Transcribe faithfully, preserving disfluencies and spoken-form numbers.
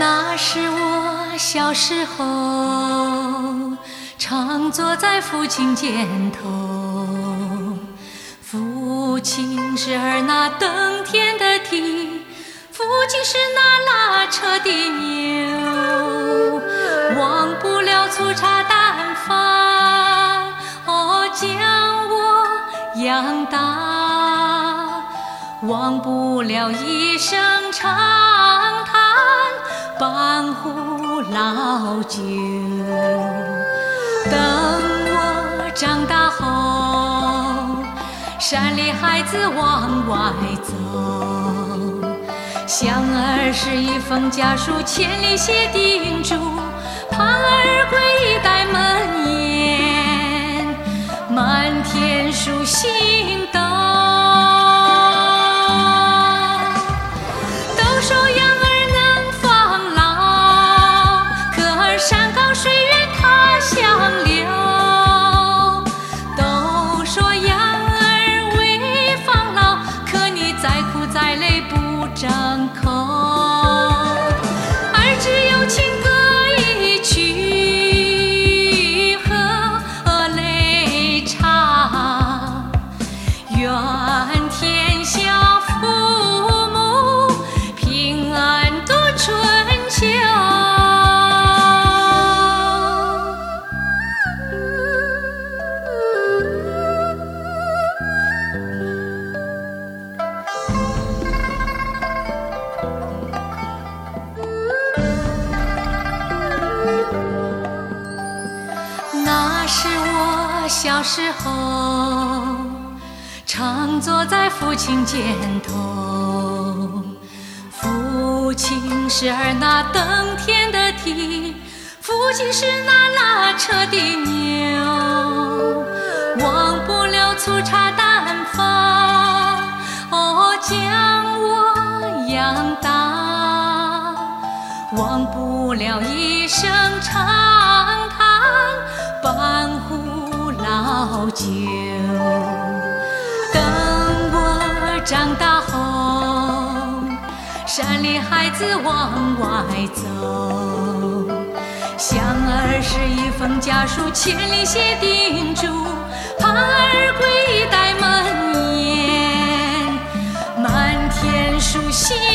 那是我小时候，常坐在父亲肩头。父亲是儿那耕田的蹄，父亲是那拉车的牛，忘不了粗茶淡饭，哦，将我养大，忘不了一声长叹，半壶老酒。等我长大后，山里孩子往外走，想儿是一封家书，千里写叮嘱，盼儿归一代门檐，满天数星斗。都说养儿能防老，可儿山高水远他乡流。都说养儿为防老，可你再苦再累不张口。儿只有情歌一曲，和泪唱，愿天下父母平安度春秋。那是我小时候，常坐在父亲肩头。父亲是儿那耕田的蹄，父亲是那拉车的牛，忘不了粗茶淡饭，哦，将我养大，忘不了一声长叹，半壶老酒。等我长大后，山里孩子往外走，想儿是一封家书，千里写叮嘱，盼儿归一代门檐，满天数星